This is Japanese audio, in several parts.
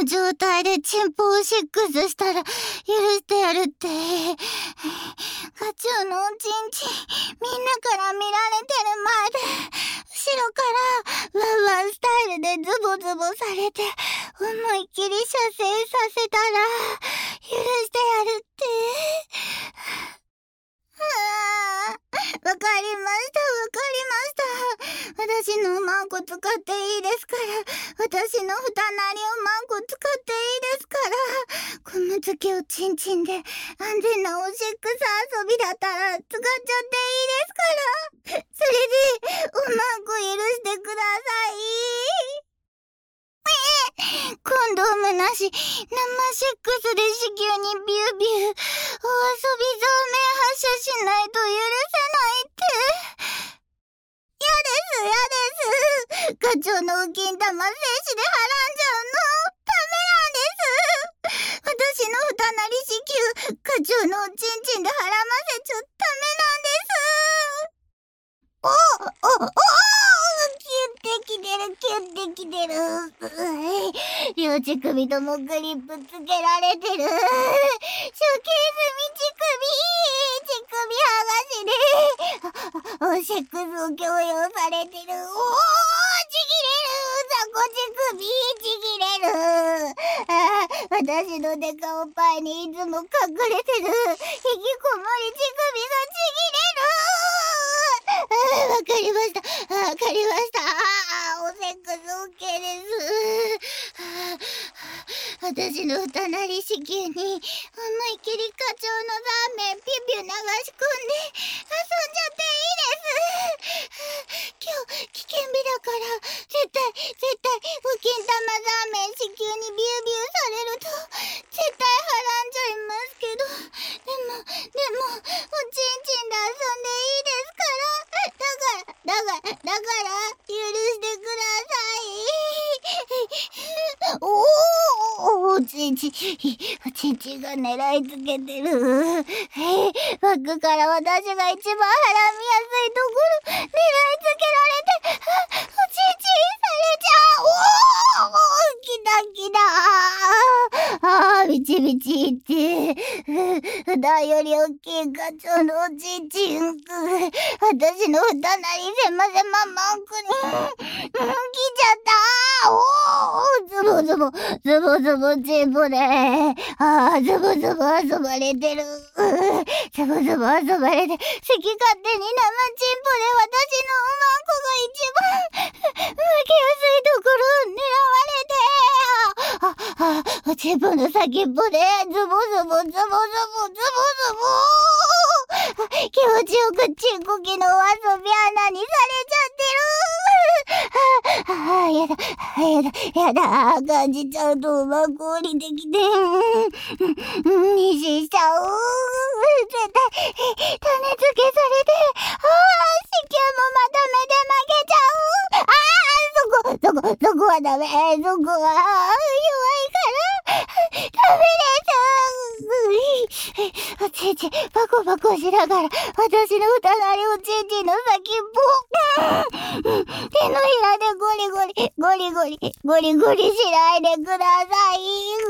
の状態でチンポをシックスしたら許してやるって。課長のおちんちん、みんなから見られてる前で、後ろからワンワンスタイルでズボズボされて、思いっきり射精させたら許してやるって。わかりました。私のマンコ使っていいですから。私のふたなりをマンコ使っていいですから。この月をチンチンで安全なおしっくさ遊びだったら使っちゃっていいですから。それでおマンコ許してください。コンドームなし、生シックスで子宮にビュービュー、お遊び造面発射しないと許せないって。嫌です。課長のお金玉精子ではらんじゃうのダメなんです。私のふたなり子宮、課長のおちんちんではらませちゃダメなんです。キュッてきてる。両乳首ともグリップつけられてる。処刑済み乳首剥がしでおセックスを強要されてる。ちぎれる。雑魚乳首ちぎれる。私のデカおっぱいにいつも隠れてる引きこもり乳首がちぎれる。わかりました。おセックス OK です。私のふたなり子宮に思いっきり課長のラーメンピュピュ流し込んで遊んじゃっていいです。今日危険日だから絶対お金玉ラーメン子宮にビュービューされると絶対はらんじゃいますけど、でもおちんちんで遊んでいいですから。だから許してください。おちんちんが狙いつけてる。バックから私が一番はらみやすいところ狙いつけられて、おちんちんされちゃう。ビチビチって普段より大きい課長のおちんちん、私のふたなり狭マンコに来ちゃった。ズボチンポでズボズボ遊ばれてる。ズボ遊ばれて好き勝手に生チンポで私のおまんこが一番負けやすいところを狙われて、チンポの先っぽでズボ気持ちよくチンコ機の遊び穴にされちゃってる。やだ感じちゃうとおまんこ降りてきて妊娠しちゃう。絶対種付けされて子宮もまとめて負けちゃう。そこはダメ。そこは弱いからダメです。おちんちんバコバコしながら私のふたなりおちんちんの先っぽ手のひらでゴリゴリしないでください。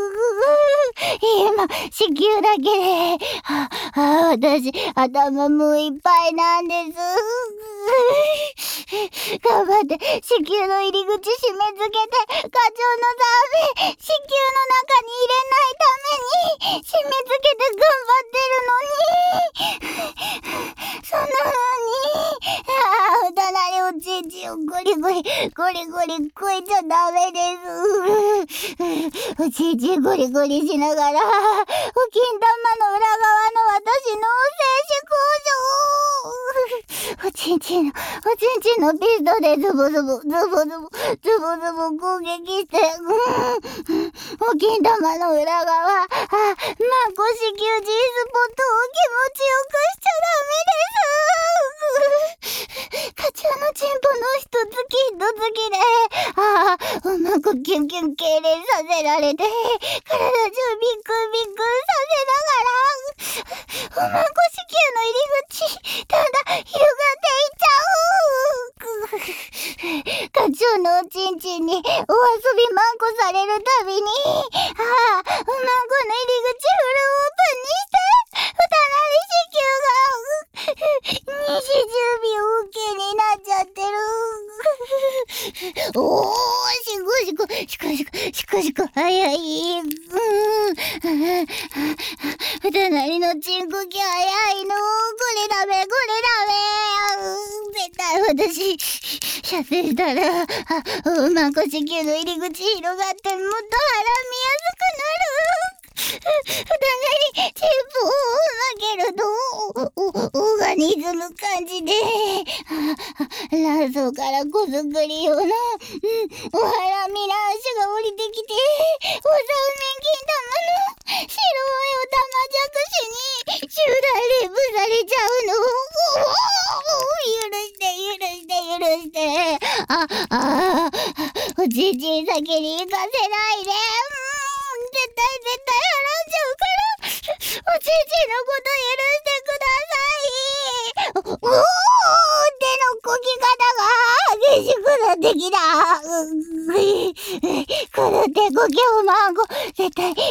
今子宮だけで私頭もういっぱいなんです。頑張って子宮の入り口締め付けて課長のザーメン子宮の中に入れないために締め付けて頑張ってるのに、そんな風にふたなりおちんちんをゴリゴリ超えちゃダメです。おちんちんゴリゴリしながらお金玉の裏側の私の精子工場おちんちんのピストでズボ攻撃してお金玉の裏側マンコ子宮 G スポットを気持ちよくしちゃダメです。課長のチンポの一つきでおまんこキュンキュン痙攣させられて体中ビックさせながらおまんこ子宮の入り口だんだん広がっていっちゃう。課長のおちんちちにお遊びまんこされるたびに、まんこの入り口フルオープンにして、二十秒 OK になっちゃってる。おー、しこしこ、早い。ふたなりのチンコキ早いの。これダメ。絶対私、射精したら、まんこ子宮の入り口広がってもっと腹見やすくなる。ふたなり、チンポを曲げると、オーガニズム感じで、卵巣から子作り用の、お腹みな足が降りてきて、お三面金玉の白いお玉じゃくしに集団レイプされちゃうの。許して。おちんちん先に行かせないで。絶対払っちゃうから、おちんちんのこと許してください。手のこき方が激しくなってきた。この手こきをまんこ、絶対私のふたなりをちんちん処刑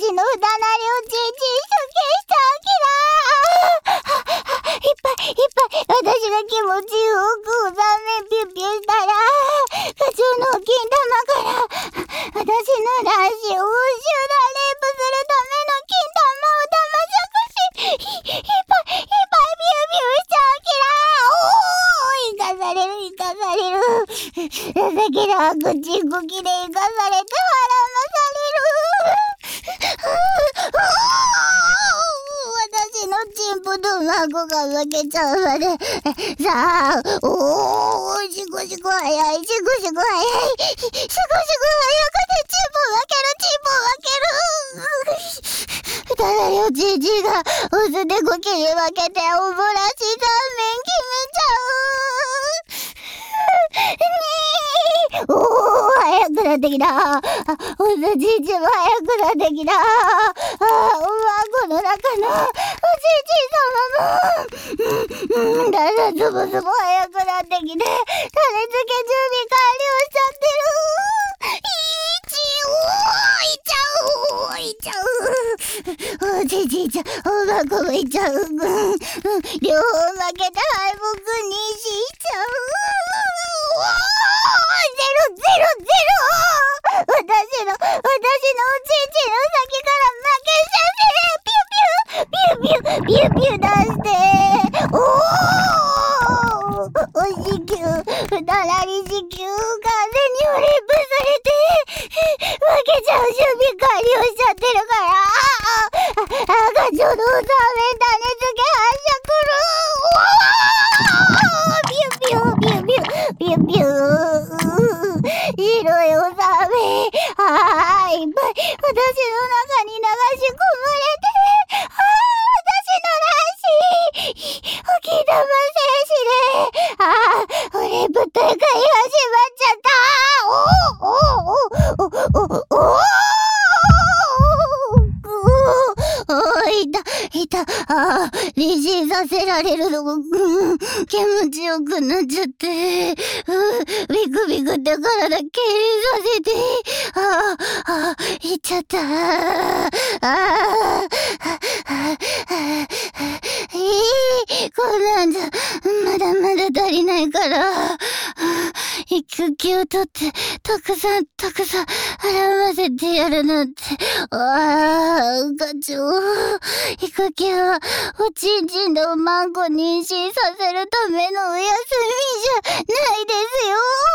してあきら。いっぱい、私が気持ちよくおざめピュッピュしたら、課長の金玉から私の卵子を集団レイプするための金玉を玉じゃくし、いっぱいピュッピュしちゃうきら。生かされる。だけど口こきで生かされて腹まされる。私のチンポとまんこが負けちゃうまで。さあ、しこしこ早い。しこしこ早くてチンポ負ける。ふたなりおちんちんがオスでこきに負けておぼらし3面決めちゃう。早くなってきた。おすちんちんも早くなってきた。おまんこの中のおちんちん様もだんだんズボ早くなってきて、種付け準備完了しちゃってる。いっちゃう。おちんちんちゃん、おまんこもいっちゃう。両方負けて敗北にしちゃう。私のおちんちんの先から負けさせ、ピュッピュ出して、お子宮、ふたなり子宮完全にレイプされて、負けちゃう準備完了しちゃってるから、赤ちょうどおさめ種付けピュッピュ白いおさめいっぱい私の中に流し込まれて、私の卵子おき玉精子で、俺ぶっとい会話しまっちゃった。いた。妊娠させられるのが、気持ちよくなっちゃって、ビクビクって体痙攣させて、いっちゃった。こんなんじゃ、まだ足りないから、育休を取って、たくさん、払わせてやるなんて、課長、育休は、おちんちんのまんこ妊娠させるためのお休みじゃないですよ。